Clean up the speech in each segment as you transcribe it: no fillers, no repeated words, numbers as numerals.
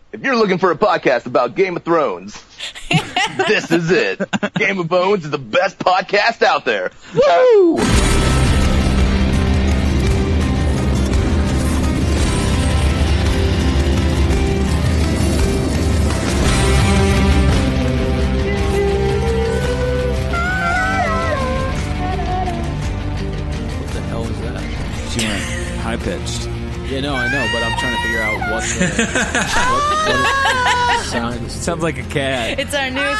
If you're looking for a podcast about Game of Thrones, this is it. Game of Bones is the best podcast out there. Woo! What the hell is that? She went high-pitched. Yeah, no, I know, but I'm trying to figure out what sound. Sounds like a cat. It's our new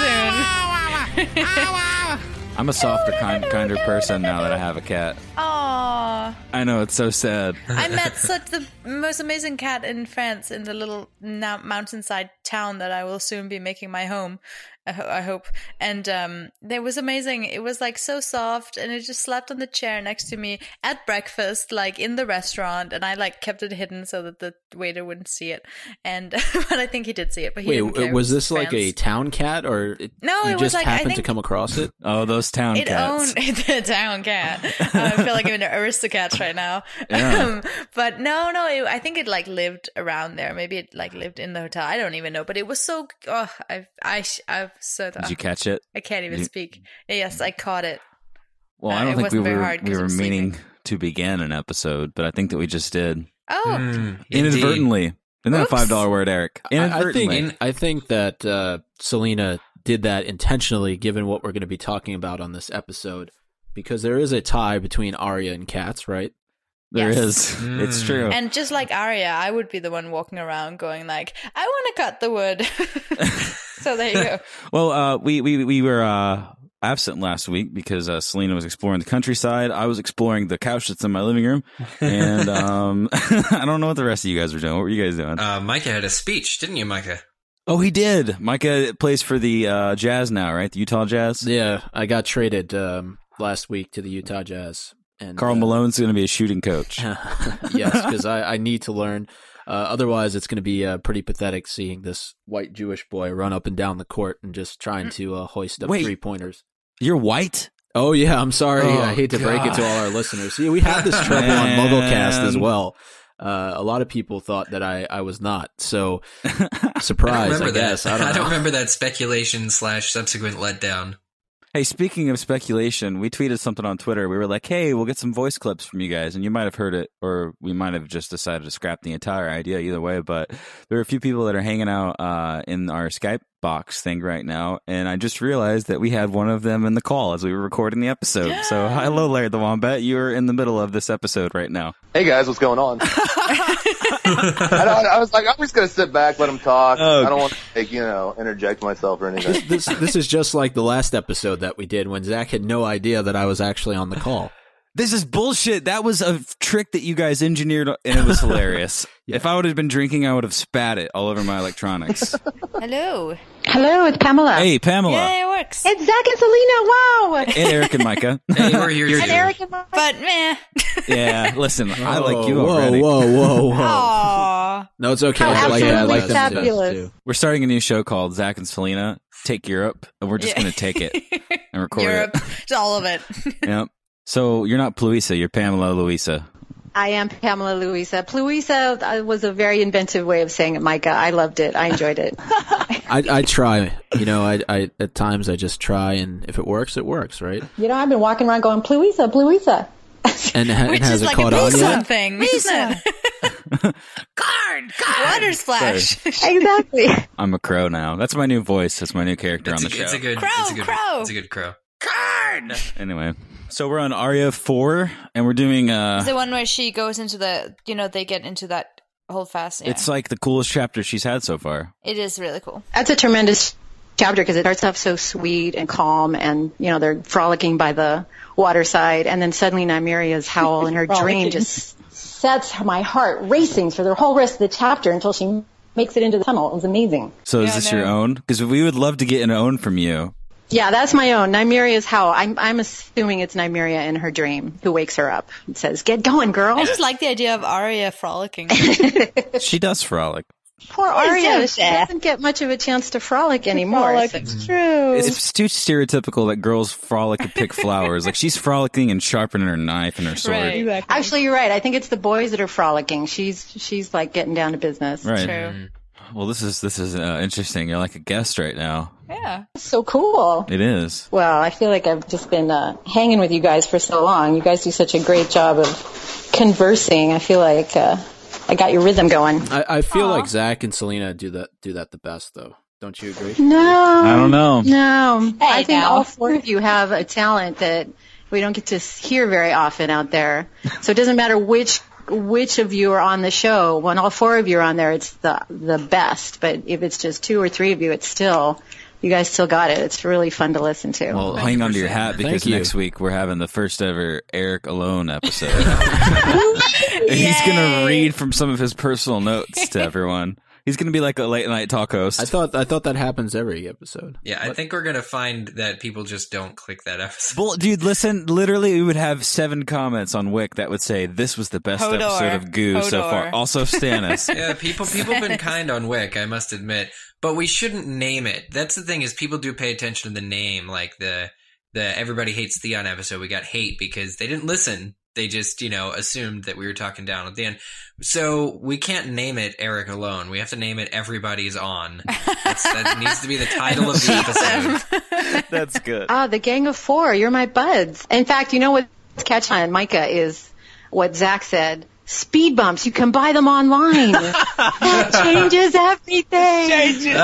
theme tune. I'm a softer, kinder person now that I have a cat. Aww. I know, it's so sad. I met such the most amazing cat in France in the little mountainside town that I will soon be making my home. I hope. And it was amazing. It was like so soft, and it just slept on the chair next to me at breakfast, like in the restaurant. And I like kept it hidden so that the waiter wouldn't see it. And but I think he did see it. But he didn't care. Was this France. like a town cat, or No, you it was just like, I happened to think come across it? Oh, those town it cats. owned the town cat. I feel like I'm in Aristocats right now. Yeah. But no, I think it like lived around there. Maybe it like lived in the hotel. I don't even know. But it was so. Oh, I've so. Did you catch it? I can't even speak. Yes, I caught it. Well, I don't it think we wasn't very hard 'cause were I was meaning sleeping. to begin an episode, but I think that we just did. Oh, Inadvertently. Isn't that a Oops. $5 word, Eric? Inadvertently. I think that Selena did that intentionally, given what we're going to be talking about on this episode, because there is a tie between Arya and cats, right? There Yes. is. It's true. and just like Arya, I would be the one walking around going like, "I want to cut the wood." So there you go. Well, we were absent last week because Selena was exploring the countryside. I was exploring the couch that's in my living room, and I don't know what the rest of you guys were doing. What were you guys doing? Micah had a speech, didn't you, Micah? Oh, he did. Micah plays for the Jazz now, right? The Utah Jazz. Yeah, I got traded last week to the Utah Jazz. And Karl Malone's going to be a shooting coach. Yes, because I need to learn. Otherwise, it's going to be pretty pathetic seeing this white Jewish boy run up and down the court and just trying to hoist up 3-pointers. You're white? Oh, yeah, I'm sorry. Oh, I hate to break it to all our listeners. See, we had this trouble on MuggleCast as well. A lot of people thought that I was not. So, surprise, I guess. I don't know. remember that speculation / subsequent letdown. Hey, speaking of speculation, we tweeted something on Twitter. We were like, hey, we'll get some voice clips from you guys. And you might have heard it, or we might have just decided to scrap the entire idea either way. But there are a few people that are hanging out in our Skype box thing right now. And I just realized that we had one of them in the call as we were recording the episode. So, hello, Larry the Wombat. You're in the middle of this episode right now. Hey guys, what's going on? I was like, I'm just gonna sit back, let him talk. I don't want to, like, interject myself or anything. This is just like the last episode that we did when Zach had no idea that I was actually on the call. This is bullshit. That was a trick that you guys engineered, and it was hilarious. Yeah. If I would have been drinking, I would have spat it all over my electronics. Hello. Hello, it's Pamela. Hey, Pamela. Yeah, it works. It's Zach and Selena. Wow. And Eric and Micah. Hey, we're here too. And Eric and Mike. But meh. Yeah, listen, I like you already. Whoa. Aww. No, it's okay. Oh, I like that. I like absolutely them fabulous. too. We're starting a new show called Zach and Selena Take Europe, and we're just going to take it and record Europe, it. just all of it. Yep. So you're not Pluisa, you're Pamela Louisa. I am Pamela Louisa. Pluisa was a very inventive way of saying it, Micah. I loved it. I enjoyed it. I try. I at times I just try, and if it works, it works, right? I've been walking around going, Pluisa, Pluisa. And Which has is it like caught a on yet? Pisa thing, isn't it? Guard! Water splash! Exactly. I'm a crow now. That's my new voice. That's my new character on the show. It's a good Crow. It's a good crow. Guard! Anyway, so we're on Arya 4, and we're doing It's the one where she goes into they get into that hold fast. Yeah. It's like the coolest chapter she's had so far. It is really cool. That's a tremendous chapter because it starts off so sweet and calm, and they're frolicking by the waterside, and then suddenly Nymeria's howl in her dream just sets my heart racing for the whole rest of the chapter until she makes it into the tunnel. It was amazing. So is this your own? Because we would love to get an own from you. Yeah, that's my own. Nymeria's howl. I'm assuming it's Nymeria in her dream who wakes her up and says, "Get going, girl." I just like the idea of Arya frolicking. She does frolic. Poor Arya. She doesn't get much of a chance to frolic anymore. It's true. It's too stereotypical that girls frolic and pick flowers. Like, she's frolicking and sharpening her knife and her sword. Right. Exactly. Actually, you're right. I think it's the boys that are frolicking. She's like getting down to business. Right. True. Well, this is interesting. You're like a guest right now. Yeah. So cool. It is. Well, I feel like I've just been hanging with you guys for so long. You guys do such a great job of conversing. I feel like I got your rhythm going. I feel like Zach and Selena do that the best, though. Don't you agree? No. I don't know. No. Hey, I think now. all four of you have a talent that we don't get to hear very often out there. So it doesn't matter which of you are on the show. When all four of you are on there, it's the best. But if it's just two or three of you, it's still, you guys still got it. It's really fun to listen to. Well, hang on to your hat because Thank you. next week we're having the first ever Eric Alone episode. He's going to read from some of his personal notes to everyone. He's going to be like a late night talk host. I thought that happens every episode. Yeah, I think we're going to find that people just don't click that episode. Well, dude, listen, literally we would have 7 comments on Wick that would say this was the best Hodor. episode of Goo so far. Hodor. Also Stannis. Yeah, people have been kind on Wick, I must admit. But we shouldn't name it. That's the thing, is people do pay attention to the name. Like the Everybody Hates Theon episode, we got hate because they didn't listen. They just, assumed that we were talking down at the end. So we can't name it Eric Alone. We have to name it Everybody's On. That needs to be the title of the episode. That's good. The Gang of Four, you're my buds. In fact, you know what's catch on Micah is what Zach said. Speed bumps, you can buy them online. That changes everything.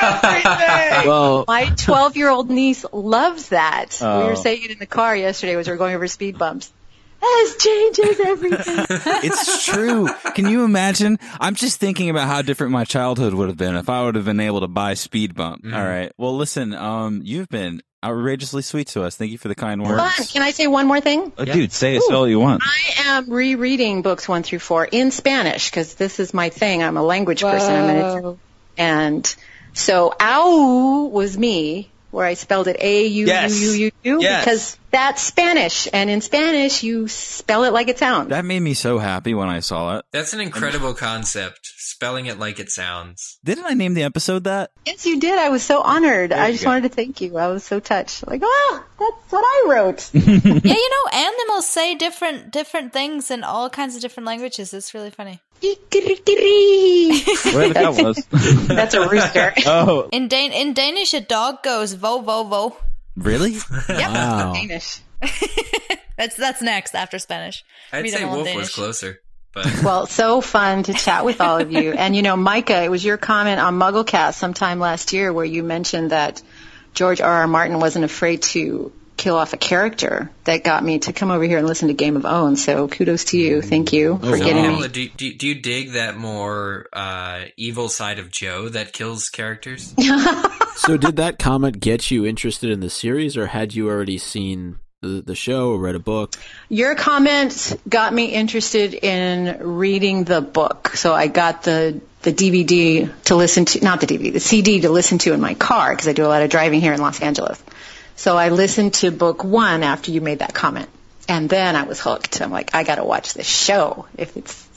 Well, My 12-year-old niece loves that. We Oh. were saying it in the car yesterday as we were going over speed bumps. This changes everything. It's true. Can you imagine? I'm just thinking about how different my childhood would have been if I would have been able to buy Speed Bump. All right. Well, listen, you've been outrageously sweet to us. Thank you for the kind words. Fun. Can I say one more thing? Dude, say all you want. I am rereading books 1 through 4 in Spanish because this is my thing. I'm a language person. And so, ow was me, where I spelled it A-U-U-U-U, Yes. because that's Spanish. And in Spanish, you spell it like it sounds. That made me so happy when I saw it. That's an incredible concept. Spelling it like it sounds. Didn't I name the episode that? Yes, you did. I was so honored. I just wanted to thank you. I was so touched. Like, that's what I wrote. Yeah, animals say different things in all kinds of different languages. It's really funny. Whatever that was. That's a rooster. Oh, In Danish, a dog goes vo vo vo. Really? Yep. wow. Danish. That's next after Spanish. I'd Read say them all in Wolf was Danish. closer. But Well, so fun to chat with all of you. And, Micah, it was your comment on MuggleCast sometime last year where you mentioned that George R.R. Martin wasn't afraid to kill off a character that got me to come over here and listen to Game of Own. So kudos to you. Thank you for getting Pamela, me. do you dig that more evil side of Joe that kills characters? So did that comment get you interested in the series, or had you already seen the show or read a book? Your comment got me interested in reading the book. So I got the DVD to listen to, not the DVD, the CD to listen to in my car because I do a lot of driving here in Los Angeles. So I listened to book 1 after you made that comment. And then I was hooked. I'm like, I got to watch this show. If it's,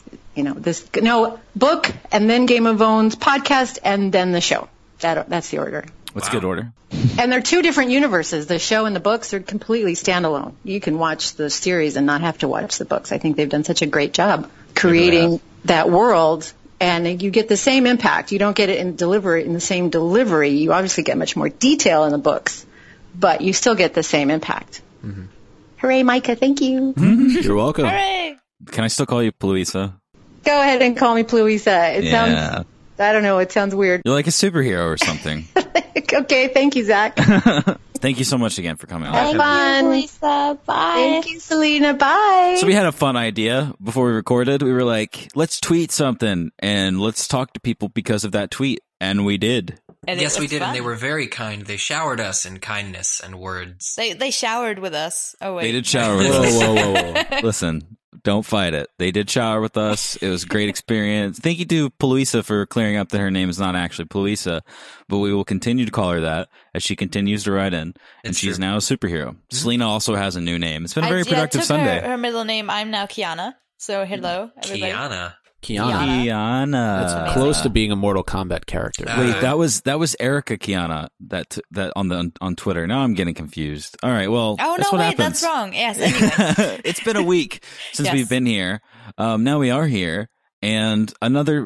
book and then Game of Thrones podcast and then the show. That's the order. What's good order? And they're 2 different universes. The show and the books are completely standalone. You can watch the series and not have to watch the books. I think they've done such a great job creating that world, and you get the same impact. You don't get it in the same delivery. You obviously get much more detail in the books, but you still get the same impact. Mm-hmm. Hooray, Micah. Thank you. You're welcome. Hooray! Can I still call you Pluisa? Go ahead and call me Pluisa. It sounds, I don't know, it sounds weird. You're like a superhero or something. Okay, thank you, Zach. Thank you so much again for coming on. Have fun. Lisa, bye. Thank you, Selena. Bye. So we had a fun idea before we recorded. We were like, let's tweet something and let's talk to people because of that tweet. And we did. And Yes, it we was did, fun. and they were very kind. They showered us in kindness and words. They showered with us. Oh wait, They did shower with Whoa, us. whoa, whoa, whoa. Listen, don't fight it. They did shower with us. It was a great experience. Thank you to Pluisa for clearing up that her name is not actually Pluisa, but we will continue to call her that as she continues to write in, and It's she's true. now a superhero. Selena also has a new name. It's been a very I productive took Sunday. Her middle name. I'm now Kiana. So hello, everybody. Kiana. Kiana. Kiana. amazing. Close to being a Mortal Kombat character. Wait, that was Erica Kiana that on Twitter. Now I'm getting confused. All right, well, Oh that's no, what wait, happens. that's wrong. Yes, anyway. It's been a week since Yes. we've been here. Now we are here, and another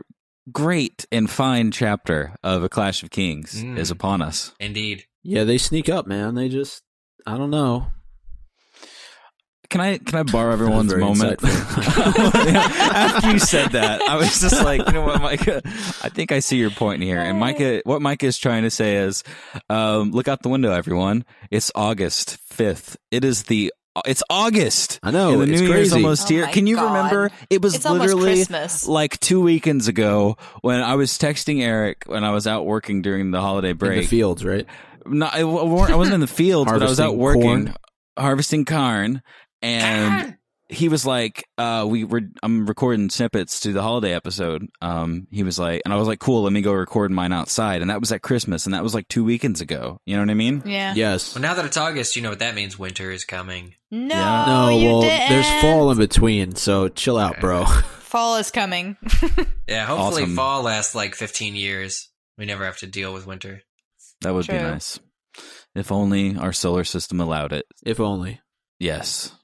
great and fine chapter of A Clash of Kings is upon us. Indeed. Yeah, they sneak up, man. They just, I don't know. Can I borrow everyone's very moment? After you said that, I was just like, you know what, Micah? I think I see your point here. And Micah, what Micah is trying to say is, look out the window, everyone. It's August 5th. It's August. I know. And the it's New crazy. Year's almost Oh here. my Can you God. remember? It was It's almost literally Christmas. like 2 weekends ago when I was texting Eric when I was out working during the holiday In break. the fields, right? No, I wasn't in the fields, but I was out Harvesting working, corn. harvesting corn, and he was like, I'm recording snippets to the holiday episode. He was like, and I was like, cool, let me go record mine outside. And that was at Christmas, and that was like 2 weekends ago. You know what I mean? Yeah. Yes. Well, now that it's August, you know what that means. Winter is coming. No, Yeah. No, you well, didn't. there's fall in between, so chill out, bro. Fall is coming. Yeah, hopefully Awesome. fall lasts like 15 years. We never have to deal with winter. That would be True. nice. If only our solar system allowed it. If only. Yes.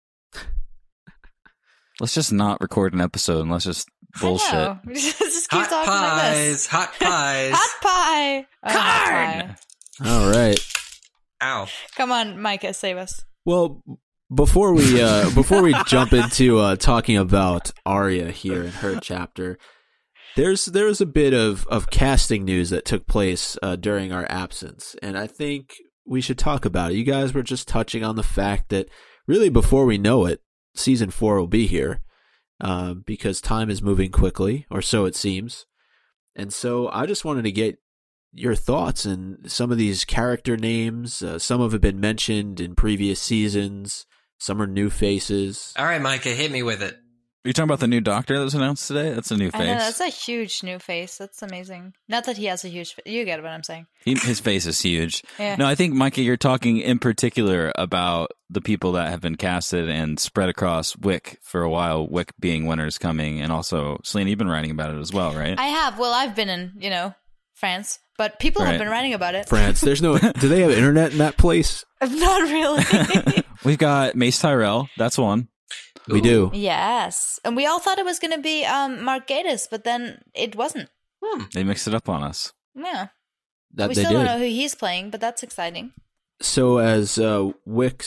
Let's just not record an episode and let's just bullshit. I know. Just keep Hot talking like this. hot pies. Hot pie. Oh, hot pie. All right. Ow. Come on, Micah, save us. Well, before we jump into talking about Arya here in her chapter, there's a bit of casting news that took place during our absence, and I think we should talk about it. You guys were just touching on the fact that really before we know it, season 4 will be here because time is moving quickly, or so it seems. And so I just wanted to get your thoughts and some of these character names. Some have been mentioned in previous seasons. Some are new faces. All right, Micah, hit me with it. Are you talking about the new Doctor that was announced today? That's a new I know, face. that's a huge new face. That's amazing. Not that he has a huge face. You get what I'm saying. His face is huge. Yeah. No, I think, Micah, you're talking in particular about the people that have been casted and spread across Wick for a while, Wick being Winter's Coming, and also, Selena, you've been writing about it as well, right? I have. Well, I've been in, France, but people Right. have been writing about it. France. There's no. Do they have internet in that place? Not really. We've got Mace Tyrell. That's one. We do. Yes. And we all thought it was going to be Mark Gatiss, but then it wasn't. They mixed it up on us. Yeah. That We they still don't did. know who he's playing, but that's exciting. So as Wick,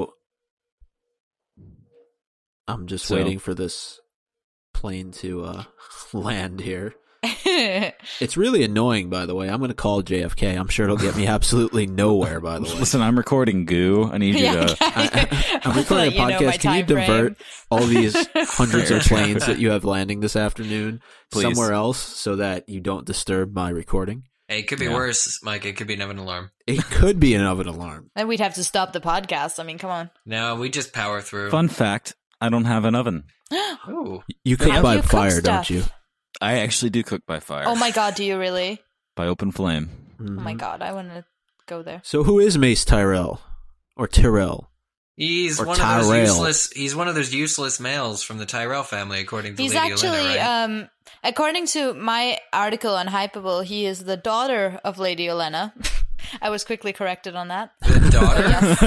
I'm just So- waiting for this plane to land here. It's really annoying, by the way. I'm going to call JFK. I'm sure it'll get me absolutely nowhere, by the way. Listen, I'm recording Goo. I need you to... I'm recording a podcast. Can you divert all these hundreds of planes that you have landing this afternoon Please. somewhere else so that you don't disturb my recording? Hey, it could be Yeah. worse, Micah. It could be an oven alarm. It could be an oven alarm. Then we'd have to stop the podcast. I mean, come on. No, we just power through. Fun fact, I don't have an oven. Ooh. You cook How by do you cook fire, stuff? don't you? I actually do cook by fire. Oh my God, do you really? By open flame. Oh my God, I want to go there. So who is Mace Tyrell? Or Tyrell? He's Or one of those Tyrell. useless. He's one of those useless males from the Tyrell family, according to He's Lady actually, Olenna, right? according to my article on Hypable, he is the daughter of Lady Olenna. I was quickly corrected on that. The daughter.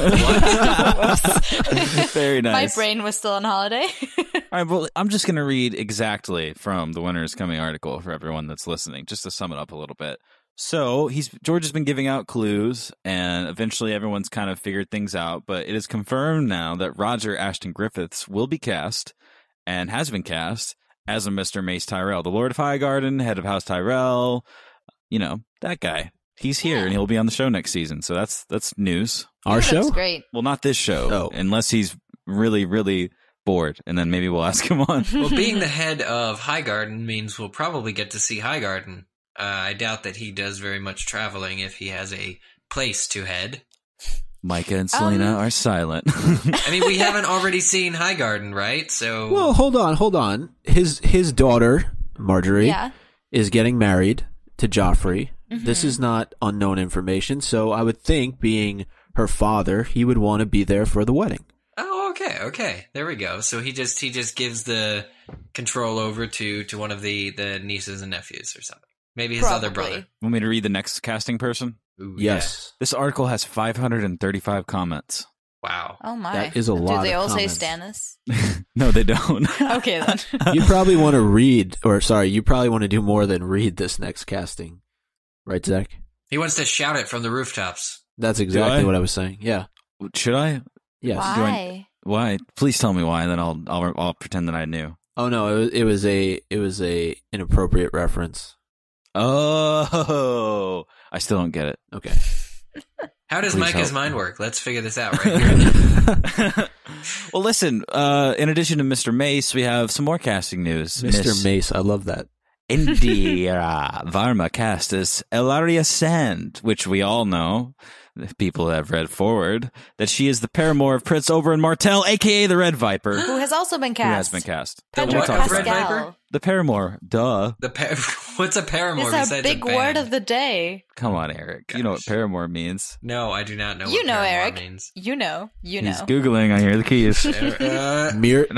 Whoops. Very My nice. brain was still on holiday. All right, well, I'm just going to read exactly from the Winter's Coming article for everyone that's listening, just to sum it up a little bit. So George has been giving out clues, and eventually everyone's kind of figured things out. But it is confirmed now that Roger Ashton Griffiths will be cast, and has been cast, as a Mr. Mace Tyrell, the Lord of Highgarden, head of House Tyrell. You know, that guy. He's here, and he'll be on the show next season. So that's news. Our That looks show? great. Well, not this show, Oh. unless he's really, really bored, and then maybe we'll ask him on. Well, being the head of Highgarden means we'll probably get to see Highgarden. I doubt that he does very much traveling if he has a place to head. Micah and Selena are silent. I mean, we haven't already seen Highgarden, right? So, Well, hold on. His daughter, Marjorie, Yeah. is getting married to Joffrey. Mm-hmm. This is not unknown information, so I would think, being her father, he would want to be there for the wedding. oh, okay, there we go. So he just gives the control over to one of the nieces and nephews or something. Maybe his other Probably. brother. Want me to read the next casting person? Ooh, Yes. This article has 535 comments. Wow. Oh my. That is a lot Do they of all comments. say Stannis? No, they don't. Okay then. You probably want to read, or sorry, you probably want to do more than read this next casting. Right, Zach? He wants to shout it from the rooftops. That's exactly I? what I was saying. Yeah. Should I? Yes. Why? Why? Please tell me why, and then I'll pretend that I knew. Oh no, it was a inappropriate reference. Oh, I still don't get it. Okay. How does Please Micah's help. mind work? Let's figure this out right here. Well, listen. In addition to Mr. Mace, we have some more casting news. Mr. Mace, I love that. Indira Varma cast as Elaria Sand, which we all know, if people have read forward, that she is the paramour of Prince Oberyn Martell, a.k.a. the Red Viper, Who has also been who cast? has been cast. Pedro what? Talk about Red Pascal. Viper? The paramour, duh. What's a paramour It's besides a big band? word of the day. Come on, Eric. You know what paramour means. No, I do not know You what know, paramour Eric. means. You know. He's know. Googling. I hear the keys. No,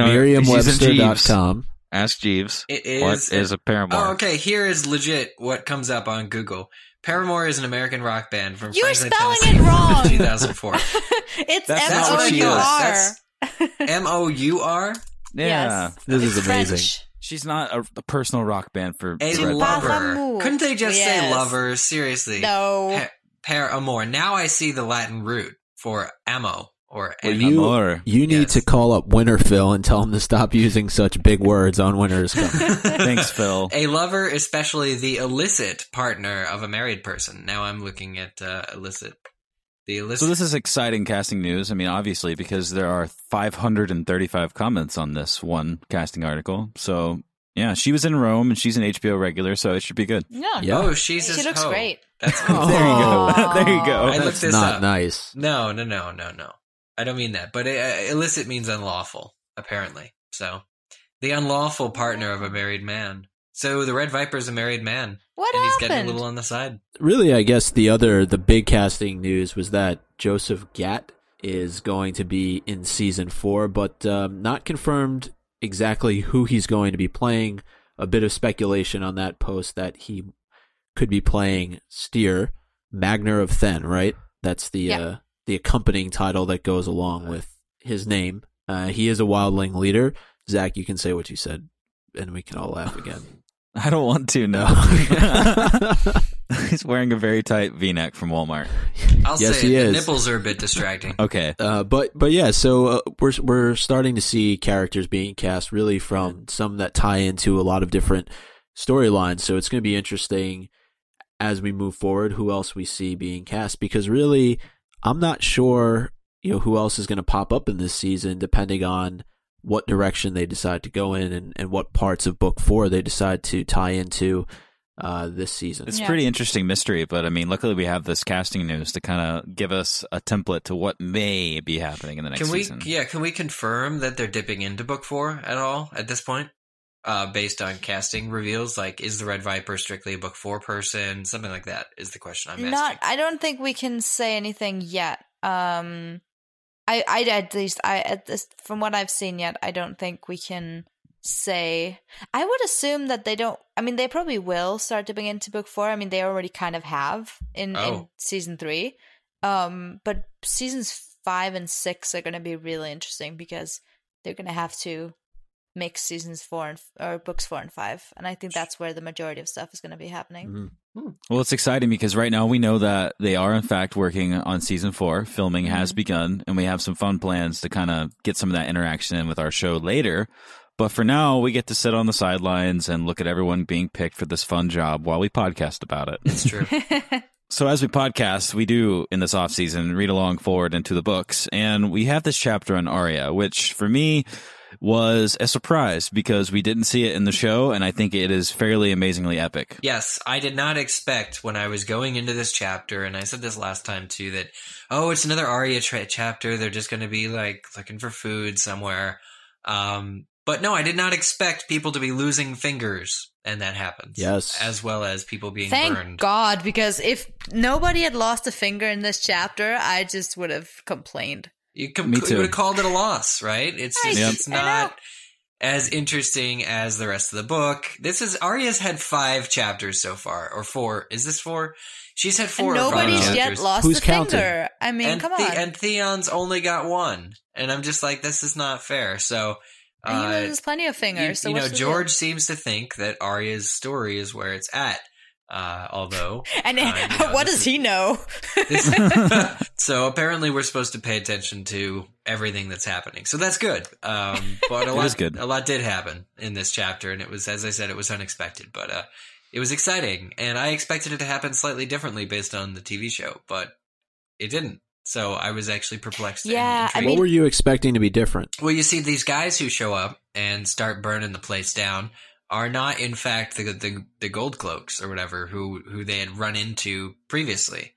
Merriam-Webster.com. Ask Jeeves. it is. What is a paramour? Oh, okay. Here is legit what comes up on Google. Paramore is an American rock band from You're Franklin, spelling Tennessee, it wrong. 2004. It's That's not what she M-O-U-R. M-O-U-R? Yeah. Yes. This It's is amazing. French. She's not a personal rock band for A the Red lover. Viper. Amour. Couldn't they just say Yes. lover? Seriously. No. Paramore. Now I see the Latin root for ammo or Well, ammo. Amor. You need Yes. to call up Winterfell and tell him to stop using such big words on Winter's Coming. Thanks, Phil. A lover, especially the illicit partner of a married person. Now I'm looking at illicit. The illicit. So this is exciting casting news. I mean, obviously, because there are 535 comments on this one casting article. So, yeah, she was in Rome and she's an HBO regular, so it should be good. Yeah. Yeah. Oh, she's She his looks hoe. great. That's There you go. Aw. There you go. I looked That's this not up. nice. No. I don't mean that. But illicit means unlawful, apparently. So, the unlawful partner of a married man. So the Red Viper's a married man. What and he's happened? getting a little on the side. Really, I guess the big casting news was that Joseph Gatt is going to be in season 4, but not confirmed exactly who he's going to be playing. A bit of speculation on that post that he could be playing Styr, Magnar of Then, right? That's the accompanying title that goes along with his name. He is a wildling leader. Zach, you can say what you said, and we can all laugh again. I don't want to, no. He's wearing a very tight V-neck from Walmart. I'll Yes, say he it, the is. nipples are a bit distracting. Okay. But yeah, so we're starting to see characters being cast really from some that tie into a lot of different storylines. So it's going to be interesting as we move forward who else we see being cast, because really I'm not sure who else is going to pop up in this season depending on what direction they decide to go in and what parts of book 4 they decide to tie into this season. It's Yeah. pretty interesting mystery, but I mean, luckily we have this casting news to kind of give us a template to what may be happening in the next season. Can we confirm that they're dipping into book 4 at all at this point? Based on casting reveals, like, is the Red Viper strictly a book 4 person? Something like that is the question I'm asking. I don't think we can say anything yet. From what I've seen yet, I don't think we can say. I would assume that they don't. I mean, they probably will start dipping into book 4. I mean, they already kind of have in season 3. But seasons 5 and 6 are going to be really interesting because they're going to have to mix seasons 4 or books 4 and 5, and I think that's where the majority of stuff is going to be happening. Mhm. Well, it's exciting because right now we know that they are in fact working on season 4. Filming has begun, and we have some fun plans to kind of get some of that interaction in with our show later. But for now, we get to sit on the sidelines and look at everyone being picked for this fun job while we podcast about it. It's true. So as we podcast, we do in this off season read along forward into the books, and we have this chapter on Arya, which for me was a surprise because we didn't see it in the show, and I think it is fairly amazingly epic. Yes, I did not expect when I was going into this chapter, and I said this last time too, that, it's another Arya chapter. They're just going to be like looking for food somewhere. But no, I did not expect people to be losing fingers, and that happens. Yes. As well as people being Thank burned. God, because if nobody had lost a finger in this chapter, I just would have complained. You Me too. would have called it a loss, right? It's just, Right. it's not, as interesting as the rest of the book. Arya's had 5 chapters so far, or 4. Is this 4? She's had 4 and or 5 nobody's chapters. yet lost Who's a counting? finger. I mean, and come on. And Theon's only got 1. And I'm just like, this is not fair. So, And he loses plenty of fingers. So what's the deal? George seems to think that Arya's story is where it's at. Although, and what does he know? So apparently we're supposed to pay attention to everything that's happening. So that's good. But a lot did happen in this chapter, and it was, as I said, it was unexpected, but it was exciting, and I expected it to happen slightly differently based on the TV show, but it didn't. So I was actually perplexed. Yeah, and what were you expecting to be different? Well, you see, these guys who show up and start burning the place down are not, in fact, the Gold Cloaks or whatever who they had run into previously,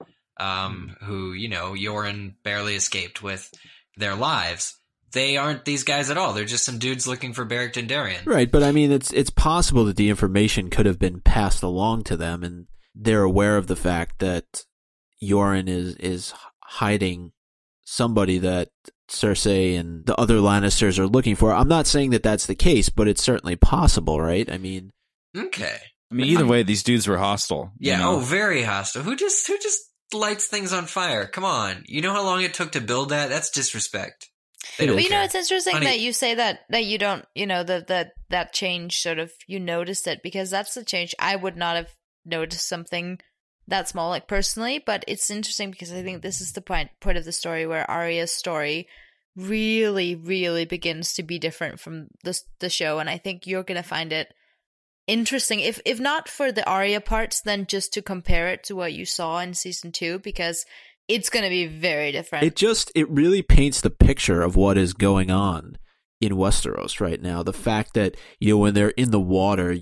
who, Yoren barely escaped with their lives. They aren't these guys at all. They're just some dudes looking for Beric Dondarrion. Right, but I mean, it's possible that the information could have been passed along to them, and they're aware of the fact that Yoren is hiding somebody that Cersei and the other Lannisters are looking for. I'm not saying that that's the case, but it's certainly possible, right? I mean, okay. I mean, either way, these dudes were hostile. Yeah. Oh, very hostile. Who just lights things on fire? Come on. You know how long it took to build that? That's disrespect. They don't care. It's interesting that you say that you don't, that change sort of, you noticed it, because that's the change. I would not have noticed something that small, like personally, but it's interesting because I think this is the point of the story where Arya's story really, really begins to be different from the show, and I think you're going to find it interesting, if not for the Arya parts, then just to compare it to what you saw in season 2, because it's going to be very different. It really paints the picture of what is going on in Westeros right now. The fact that, when they're in the water,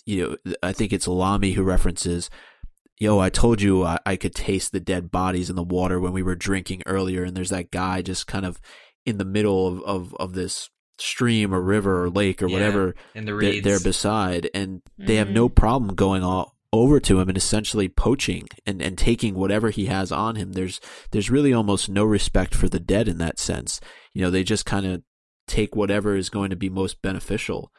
I think it's Lamy who references, I told you I could taste the dead bodies in the water when we were drinking earlier, and there's that guy just kind of in the middle of this stream or river or lake or whatever in the reeds. They're beside, and they have no problem going over to him and essentially poaching and taking whatever he has on him. There's really almost no respect for the dead in that sense. They just kind of take whatever is going to be most beneficial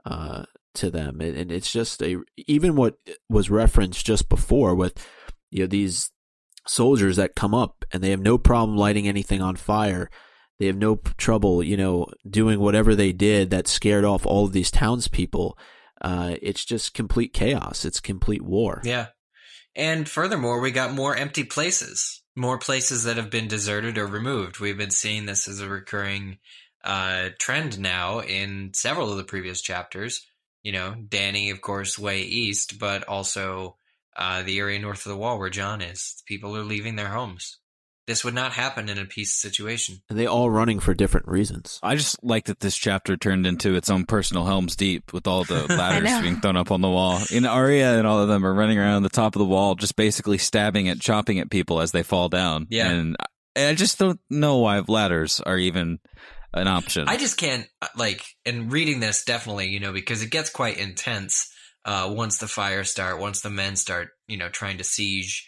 to them, and it's just even what was referenced just before with these soldiers that come up and they have no problem lighting anything on fire. They have no trouble doing whatever they did that scared off all of these townspeople. It's just complete chaos. It's complete war. Yeah. And furthermore, we got more empty places, more places that have been deserted or removed. We've been seeing this as a recurring trend now in several of the previous chapters. Dany, of course, way east, but also the area north of the wall where Jon is. People are leaving their homes. This would not happen in a peace situation. And they all running for different reasons. I just like that this chapter turned into its own personal Helm's Deep with all the ladders being thrown up on the wall. Arya and all of them are running around the top of the wall, just basically chopping at people as they fall down. Yeah. And I just don't know why ladders are even an option. I just can't, and reading this definitely, because it gets quite intense once the fires start, once the men start, trying to siege.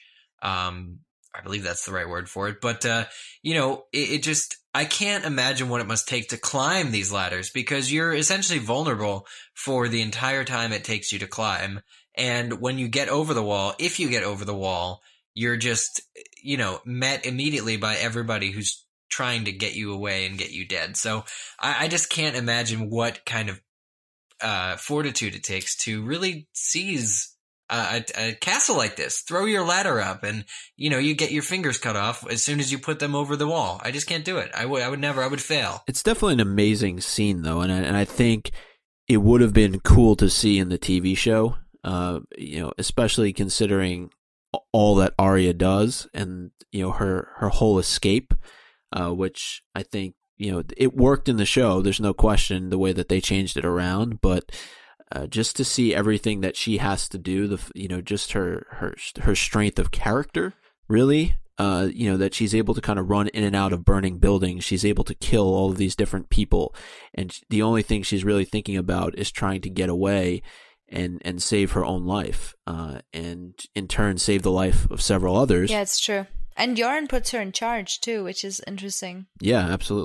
I believe that's the right word for it. But, it just, I can't imagine what it must take to climb these ladders, because you're essentially vulnerable for the entire time it takes you to climb. And when you get over the wall, if you get over the wall, you're just, met immediately by everybody who's trying to get you away and get you dead. So I just can't imagine what kind of fortitude it takes to really seize a castle like this. Throw your ladder up and, you get your fingers cut off as soon as you put them over the wall. I just can't do it. I would never. I would fail. It's definitely an amazing scene, though, and I think it would have been cool to see in the TV show, especially considering all that Arya does and, her whole escape, which I think, it worked in the show. There's no question the way that they changed it around, but just to see everything that she has to do, just her strength of character, really, that she's able to kind of run in and out of burning buildings. She's able to kill all of these different people, and the only thing she's really thinking about is trying to get away and save her own life, and in turn save the life of several others. Yeah, it's true. And Yoren puts her in charge too, which is interesting. Yeah, absolutely.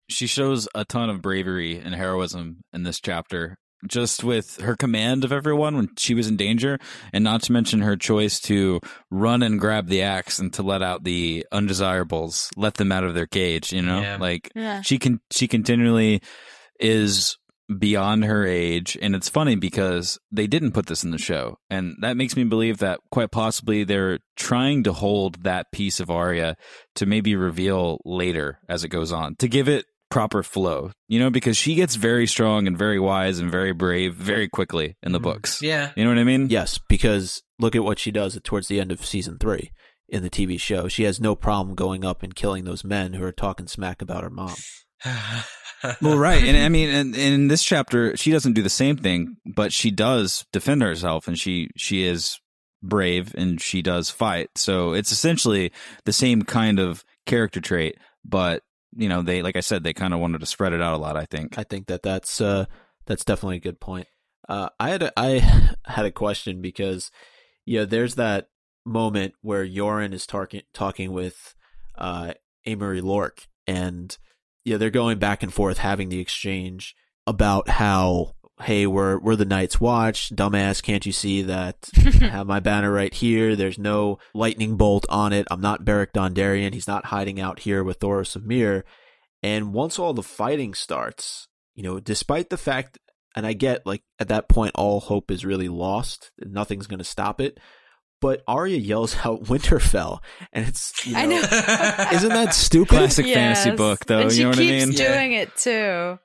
she shows a ton of bravery and heroism in this chapter, just with her command of everyone when she was in danger, and not to mention her choice to run and grab the axe and to let out the undesirables, let them out of their cage, you know? Yeah. Like, Yeah. she continually is beyond her age, and it's funny because they didn't put this in the show, and that makes me believe that quite possibly they're trying to hold that piece of Arya to maybe reveal later as it goes on, to give it proper flow, you know, because she gets very strong and very wise and very brave very quickly in the books. Yeah. You know what I mean? Yes, because look at what she does towards the end of season 3 in the TV show. She has no problem going up and killing those men who are talking smack about her mom. Well, right. And I mean, and in this chapter, she doesn't do the same thing, but she does defend herself, and she is brave and she does fight. So it's essentially the same kind of character trait, but you know, they, like I said, they kind of wanted to spread it out a lot, I think. I think that's definitely a good point. I had a question because, there's that moment where Yoren is talking with Amory Lorke, and they're going back and forth having the exchange about how, hey, we're the Night's Watch, dumbass, can't you see that I have my banner right here? There's no lightning bolt on it. I'm not Beric Dondarrion. He's not hiding out here with Thoros of Myr. And once all the fighting starts, despite the fact, and I get, like, at that point, all hope is really lost. Nothing's going to stop it. But Arya yells out Winterfell, and it's, I know. isn't that stupid? Classic fantasy book, though. And You know what I she mean? keeps doing it too.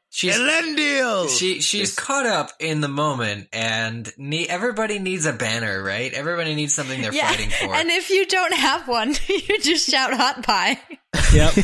She's caught up in the moment, and everybody needs a banner, right? Everybody needs something they're fighting for. And if you don't have one, you just shout hot pie. Yep.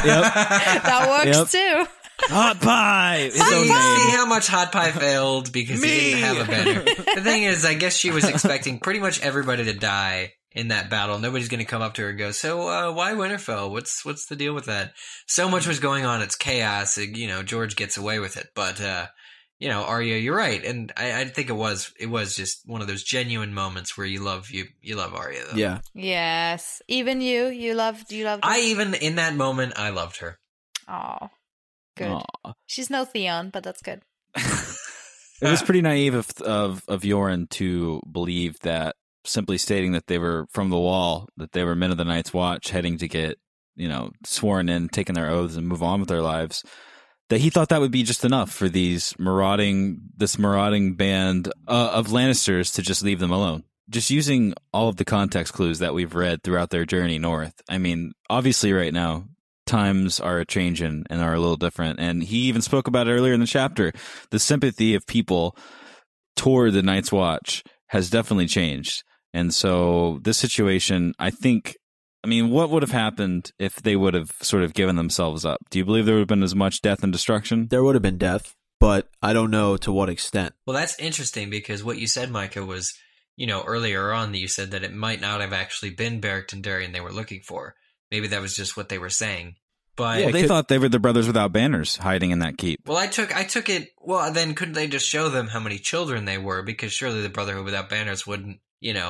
That works too. Hot pie! See how much Hot Pie failed because he didn't have a banner. The thing is, I guess she was expecting pretty much everybody to die in that battle. Nobody's going to come up to her and go, so why Winterfell? What's the deal with that? So much was going on. It's chaos. George gets away with it. But, Arya, you're right. And I think it was just one of those genuine moments where you love Arya, though. Yeah. Yes. Even you loved her. In that moment, I loved her. Oh, good. Aw. She's no Theon, but that's good. It was pretty naive of Yoren to believe that simply stating that they were from the Wall, that they were men of the Night's Watch, heading to get, sworn in, taking their oaths, and move on with their lives, that he thought that would be just enough for this marauding band of Lannisters to just leave them alone. Just using all of the context clues that we've read throughout their journey north. I mean, obviously right now, times are changing and are a little different. And he even spoke about it earlier in the chapter. The sympathy of people toward the Night's Watch has definitely changed. And so this situation, what would have happened if they would have sort of given themselves up? Do you believe there would have been as much death and destruction? There would have been death, but I don't know to what extent. Well, that's interesting because what you said, Micah, was, earlier on that you said that it might not have actually been Beric Dondarrion they were looking for. Maybe that was just what they were saying. But Yeah, they thought they were the Brothers Without Banners hiding in that keep. Well, I took it. Well, then couldn't they just show them how many children they were? Because surely the Brotherhood Without Banners wouldn't,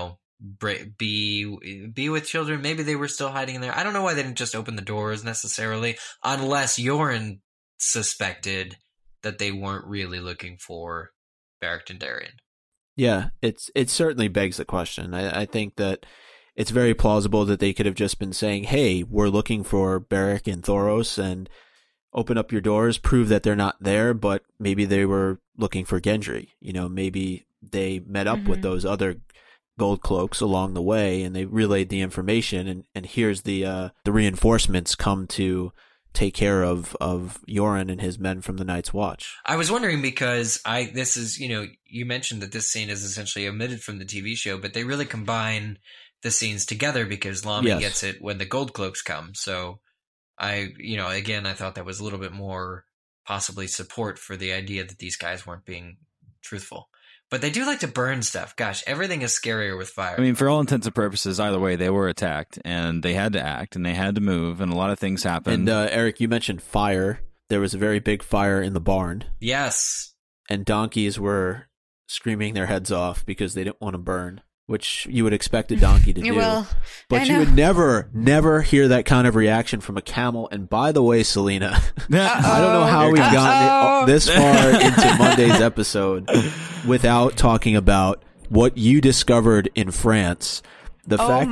be with children. Maybe they were still hiding in there. I don't know why they didn't just open the doors necessarily, unless Yoren suspected that they weren't really looking for Beric Dondarrion. Yeah, it certainly begs the question. I think that it's very plausible that they could have just been saying, hey, we're looking for Beric and Thoros, and open up your doors, prove that they're not there, but maybe they were looking for Gendry. Maybe they met up with those other gold cloaks along the way, and they relayed the information, and here's the reinforcements come to take care of Yoren and his men from the Night's Watch. I was wondering because you mentioned that this scene is essentially omitted from the TV show, but they really combine the scenes together because Lamy gets it when the gold cloaks come. So I thought that was a little bit more possibly support for the idea that these guys weren't being truthful. But they do like to burn stuff. Gosh, everything is scarier with fire. I mean, for all intents and purposes, either way, they were attacked, and they had to act, and they had to move, and a lot of things happened. And Eric, you mentioned fire. There was a very big fire in the barn. Yes. And donkeys were screaming their heads off because they didn't want to burn. which you would expect a donkey to do. Well, but you would never hear that kind of reaction from a camel. And by the way, Selena, I don't know how we've gotten this far into Monday's episode without talking about what you discovered in France. The fact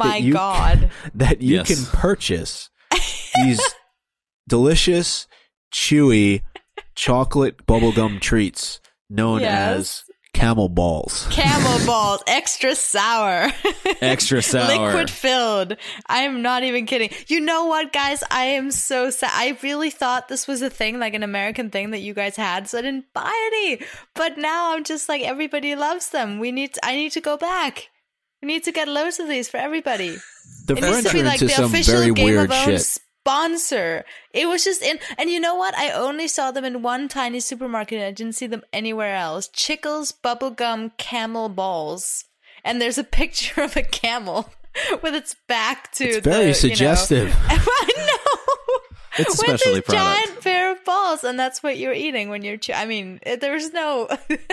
that you can purchase these delicious, chewy chocolate bubblegum treats known as camel balls. Camel balls, extra sour. Extra sour. Liquid filled. I'm not even kidding. You know what, guys? I am so sad. I really thought this was a thing, like an American thing that you guys had, so I didn't buy any. But now I'm just like, everybody loves them. I need to go back. We need to get loads of these for everybody. The French are like into the some official very Game weird of Thrones shit. Sponsor. It was just and you know what? I only saw them in one tiny supermarket and I didn't see them anywhere else. Chickles Bubblegum Camel Balls. And there's a picture of a camel with its back to it's very suggestive. I know. It's a specialty with this product. giant pair of balls, and that's what you're eating when you're I mean, there's no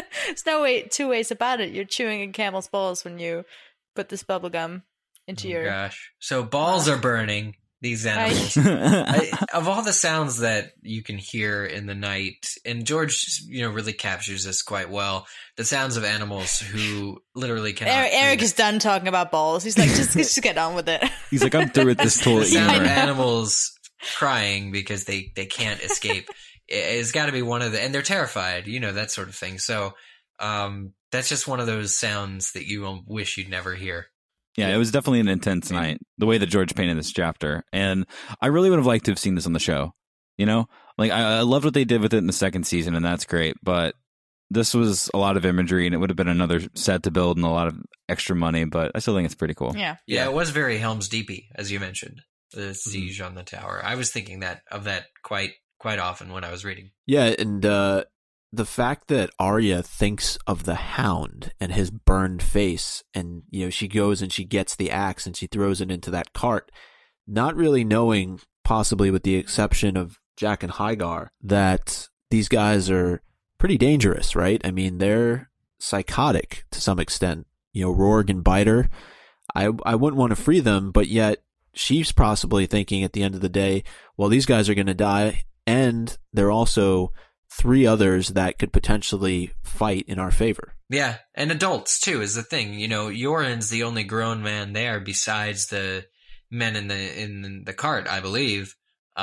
two ways about it. You're chewing a camel's balls when you put this bubble gum into your... Gosh. So balls are burning, these animals. Of all the sounds that you can hear in the night, and George, really captures this quite well, the sounds of animals who literally cannot... Eric is done talking about balls. He's like, just get on with it. He's like, I'm through with this toilet. The sound of animals crying because they can't escape. It's got to be one of the... And they're terrified, that sort of thing. So... that's just one of those sounds that you wish you'd never hear. Yeah, it was definitely an intense night, the way that George painted this chapter. And I really would have liked to have seen this on the show. Like I loved what they did with it in the second season, and that's great. But this was a lot of imagery, and it would have been another set to build and a lot of extra money. But I still think it's pretty cool. Yeah, it was very Helm's Deep-y, as you mentioned, the siege on the tower. I was thinking of that quite often when I was reading. Yeah, and the fact that Arya thinks of the Hound and his burned face, and she goes and she gets the axe and she throws it into that cart, not really knowing, possibly with the exception of Jack and Hagar, that these guys are pretty dangerous, right? I mean, they're psychotic to some extent. Rorg and Biter, I wouldn't want to free them, but yet she's possibly thinking at the end of the day, well, these guys are going to die, and they're also 3 others that could potentially fight in our favor. Yeah, and adults too is the thing. Yoren's the only grown man there besides the men in the cart, I believe.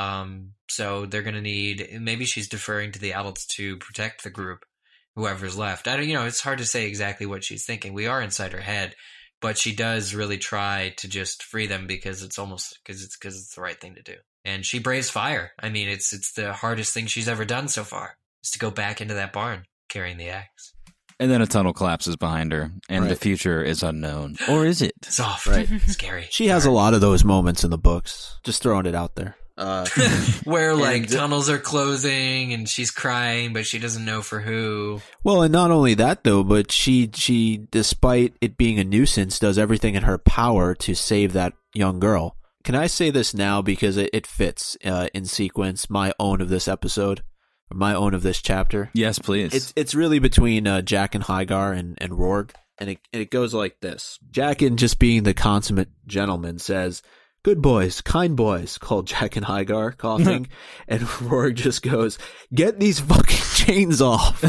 So they're going to need... Maybe she's deferring to the adults to protect the group, whoever's left. I don't. It's hard to say exactly what she's thinking. We are inside her head, but she does really try to just free them because it's the right thing to do. And she braves fire. I mean, it's the hardest thing she's ever done so far, is to go back into that barn carrying the axe. And then a tunnel collapses behind her, and the future is unknown. Or is it? Soft. Right. Scary. She has a lot of those moments in the books. Just throwing it out there. Where tunnels are closing and she's crying, but she doesn't know for who. Well, and not only that though, but she despite it being a nuisance, does everything in her power to save that young girl. Can I say this now because it fits in sequence, my own of this episode, or my own of this chapter? Yes, please. It's really between Jack and Hagar and Rorg, and it goes like this. Jaqen, just being the consummate gentleman, says, "Good boys, kind boys," called Jack and Hagar, coughing, and Rorg just goes, "Get these fucking chains off."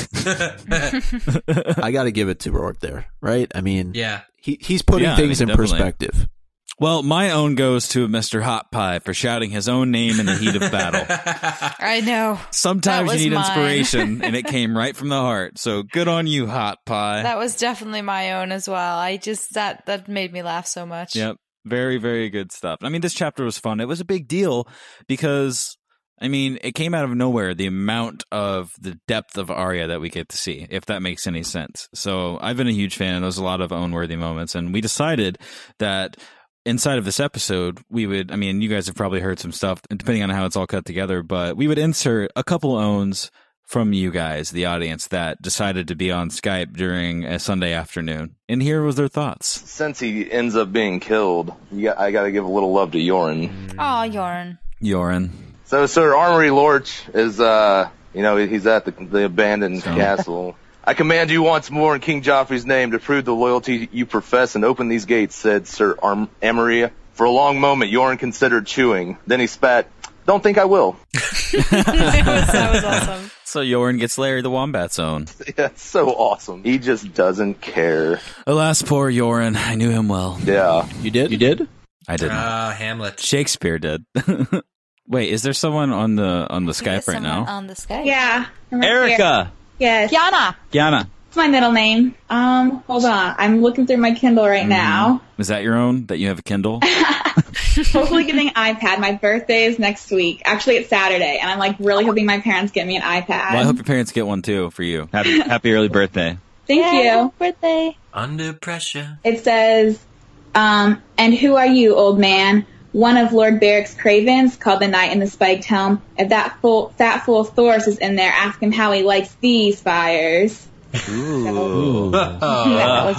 I got to give it to Rorg there, right? I mean, yeah, he's putting things in definitely. Perspective. Well, my own goes to Mr. Hot Pie for shouting his own name in the heat of battle. I know. Sometimes you need mine. inspiration, and it came right from the heart. So good on you, Hot Pie. That was definitely my own as well. I just that made me laugh so much. Yep. Very, very good stuff. I mean, this chapter was fun. It was a big deal because, I mean, it came out of nowhere, the amount of the depth of Arya that we get to see, if that makes any sense. So I've been a huge fan. There's a lot of own-worthy moments, and we decided that inside of this episode, we would, I mean, you guys have probably heard some stuff, depending on how it's all cut together, but we would insert a couple owns from you guys, the audience, that decided to be on Skype during a Sunday afternoon. And here was their thoughts. Since he ends up being killed, I got to give a little love to Yoren. Oh, Yoren. Yoren. So Sir Armory Lorch is, he's at the abandoned castle. I command you once more in King Joffrey's name to prove the loyalty you profess and open these gates, said Sir Amoria. For a long moment, Yoren considered chewing. Then he spat, don't think I will. That was awesome. So Yoren gets Larry the Wombat's own. Yeah, it's so awesome. He just doesn't care. Alas, poor Yoren. I knew him well. Yeah. You did? You did? I didn't. Hamlet. Shakespeare did. Wait, is there someone on the Skype right now? On the Skype. Yeah. I'm right Erica. here. Yes. Kiana. It's my middle name. Hold on. I'm looking through my Kindle right now. Is that your own? That you have a Kindle? Hopefully getting an iPad. My birthday is next week. Actually, it's Saturday, and I'm like really hoping my parents get me an iPad. Well, I hope your parents get one too for you. Happy early birthday. Thank you. Birthday. Under pressure. It says, and who are you, old man? One of Lord Barrick's cravens, called the knight in the spiked helm. If that fat fool Thoris is in there, ask him how he likes these fires. Ooh. That was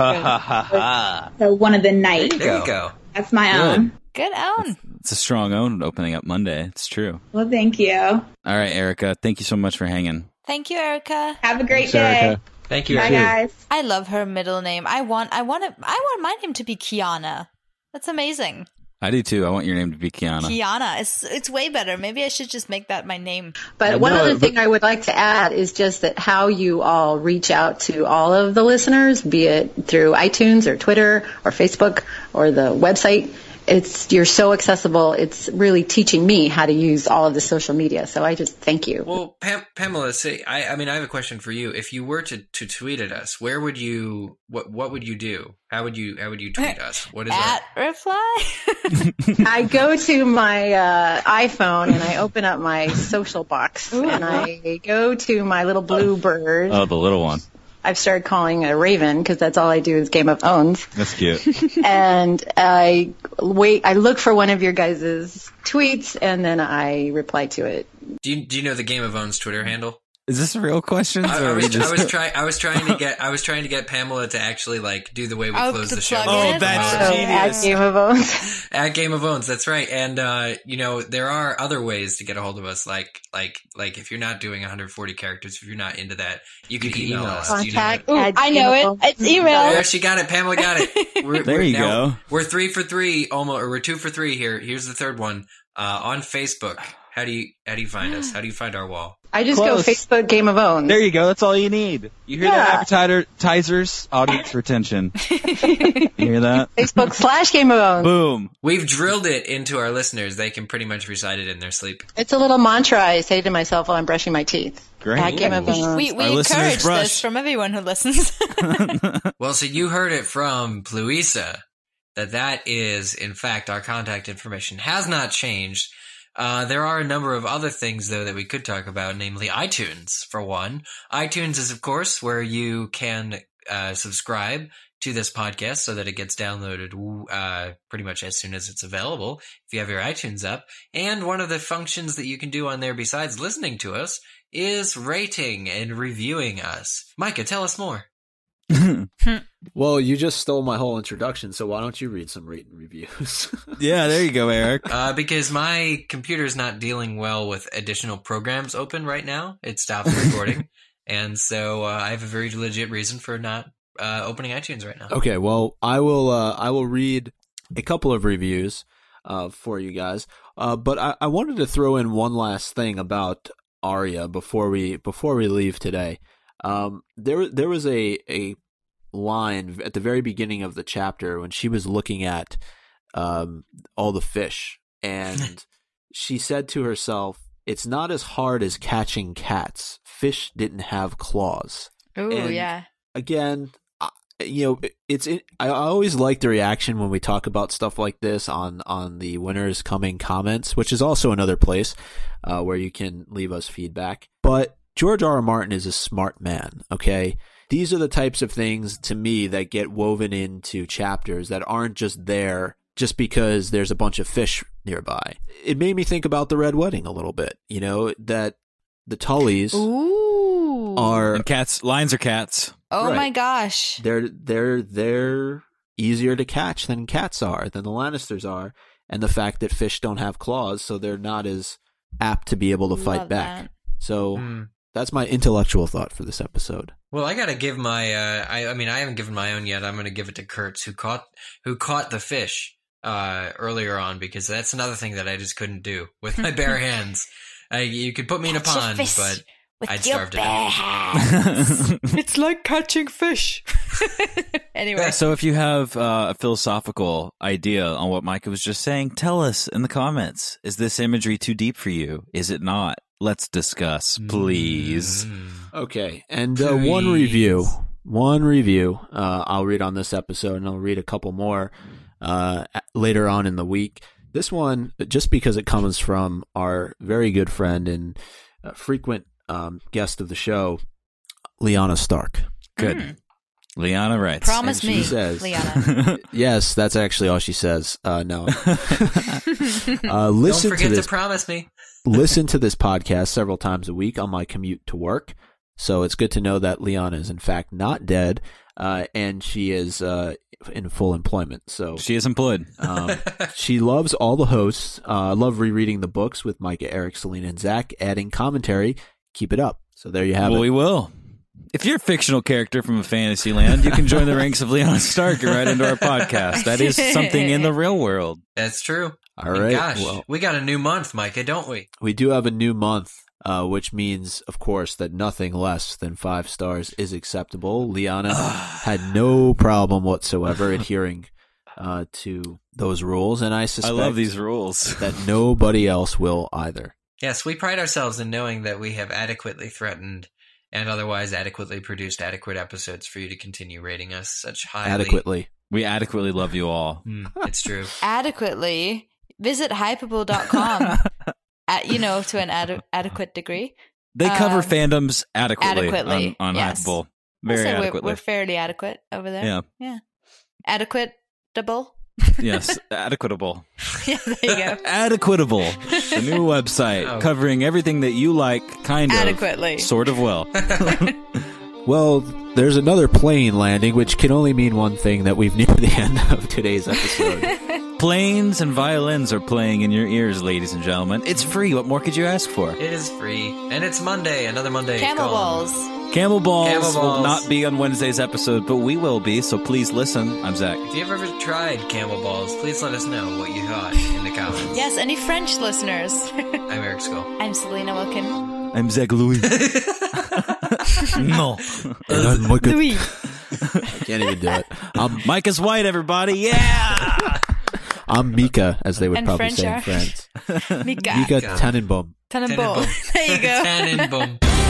good. So one of the knights. There you go. That's my own. Good own. It's a strong own opening up Monday. It's true. Well, thank you. All right, Erica. Thank you so much for hanging. Thank you, Erica. Have a great Thanks, day. Erica. Thank you. Bye, guys. I love her middle name. I want my name to be Kiana. That's amazing. I do too. I want your name to be Kiana. Kiana. It's way better. Maybe I should just make that my name. But one other thing I would like to add is just that how you all reach out to all of the listeners, be it through iTunes or Twitter or Facebook or the website. You're so accessible. It's really teaching me how to use all of the social media. So I just thank you. Well, Pamela, I mean, I have a question for you. If you were to tweet at us, where would you, what would you do? How would you tweet us? What is At reply? I go to my iPhone and I open up my social box and I go to my little blue bird. Oh, the little one. I've started calling a raven because that's all I do is Game of Thrones. That's cute. And I look for one of your guys' tweets and then I reply to it. Do you know the Game of Thrones Twitter handle? Is this a real question? I was trying to get Pamela to actually like do the way we close the show. plug it. that's So genius. at Game of Thrones. At Game of Thrones, that's right. And there are other ways to get a hold of us. Like if you're not doing 140 characters, if you're not into that, you can email us. Do you know Contact. that? at I know Game of it. Thrones. It's email. There, she got it. Pamela got it. There you go. We're 3 for 3 almost, or we're 2 for 3 here. Here's the third one. On Facebook. How do you find us? How do you find our wall? I just Close. go Facebook Game of Thrones. There you go. That's all you need. You hear that, advertisers? Audience retention. You hear that? Facebook / Game of Thrones. Boom. We've drilled it into our listeners. They can pretty much recite it in their sleep. It's a little mantra I say to myself while I'm brushing my teeth. Great. At Game of Thrones. We Our listeners encourage brush. this from everyone who listens. Well, so you heard it from Pluisa that is, in fact, our contact information has not changed. There are a number of other things, though, that we could talk about, namely iTunes, for one. iTunes is, of course, where you can subscribe to this podcast so that it gets downloaded pretty much as soon as it's available if you have your iTunes up. And one of the functions that you can do on there besides listening to us is rating and reviewing us. Micah, tell us more. Well, you just stole my whole introduction, so why don't you read some rating reviews? Yeah, there you go, Eric. Because my computer's not dealing well with additional programs open right now. It stopped recording. And so I have a very legit reason for not opening iTunes right now. Okay, well, I will read a couple of reviews for you guys. But I wanted to throw in one last thing about Arya before we leave today. There was a line at the very beginning of the chapter when she was looking at all the fish, and she said to herself, "It's not as hard as catching cats. Fish didn't have claws." Ooh, And yeah. Again, I always like the reaction when we talk about stuff like this on the Winners Coming comments, which is also another place where you can leave us feedback. But George R.R. Martin is a smart man, okay? These are the types of things, to me, that get woven into chapters that aren't just there just because there's a bunch of fish nearby. It made me think about the Red Wedding a little bit, that the Tullys Ooh. are... And lions are cats. Oh Right. my gosh. They're easier to catch than cats are, than the Lannisters are, and the fact that fish don't have claws, so they're not as apt to be able to fight Love back. that. So that's my intellectual thought for this episode. Well, I gotta give my. I mean, I haven't given my own yet. I'm gonna give it to Kurtz, who caught the fish earlier on, because that's another thing that I just couldn't do with my bare hands. You could put me in a pond, but I'd starve to death. It's like catching fish. Anyway, So if you have a philosophical idea on what Micah was just saying, tell us in the comments. Is this imagery too deep for you? Is it not? Let's discuss, please. Okay, and one review. I'll read on this episode, and I'll read a couple more later on in the week. This one, just because it comes from our very good friend and frequent guest of the show, Liana Stark. Good. Liana writes. Promise me, says, Liana. Yes, that's actually all she says. No. Don't forget to promise me. Listen to this podcast several times a week on my commute to work. So it's good to know that Liana is in fact not dead, and she is in full employment. So She is employed. she loves all the hosts. Love rereading the books with Micah, Eric, Selena, and Zach, adding commentary. Keep it up. So there you have it. We will. If you're a fictional character from a fantasy land, you can join the ranks of Liana Stark and right into our podcast. That is something in the real world. That's true. All right. Gosh, well, we got a new month, Micah, don't we? we do have a new month, which means, of course, that nothing less than 5 stars is acceptable. Liana had no problem whatsoever adhering to those rules, and I suspect I love these rules. that nobody else will either. Yes, we pride ourselves in knowing that we have adequately threatened and otherwise adequately produced adequate episodes for you to continue rating us such highly. Adequately. We adequately love you all. It's true. Adequately. Visit hypeable.com to an adequate degree. They cover fandoms adequately, adequately, on yes. Hypeable. Very So adequately. we're fairly adequate over there. Yeah. Adequatable. Yes, adequatable. Yeah, there you go. Adequatable. The new website covering everything that you like, kind of. Adequately. Sort of well. Well, there's another plane landing, which can only mean one thing, that we've neared the end of today's episode. Planes and violins are playing in your ears, ladies and gentlemen. It's free. What more could you ask for? It is free. And it's Monday, another Monday. Camel Go on. balls. Camel balls Camel will balls. not be on Wednesday's episode, but we will be, so please listen. I'm Zach. If you've ever tried camel balls, please let us know what you thought in the comments. Yes, any French listeners? I'm Eric Skull. I'm Selena Wilkin. I'm Zach Louis. No. And I'm Micah. Louis. I can't even do it. Micah's white, everybody. Yeah! I'm Mika, as they would And probably French say in are- France. Mika. Mika Tannenbaum. Tannenbaum. There you go. Tannenbaum.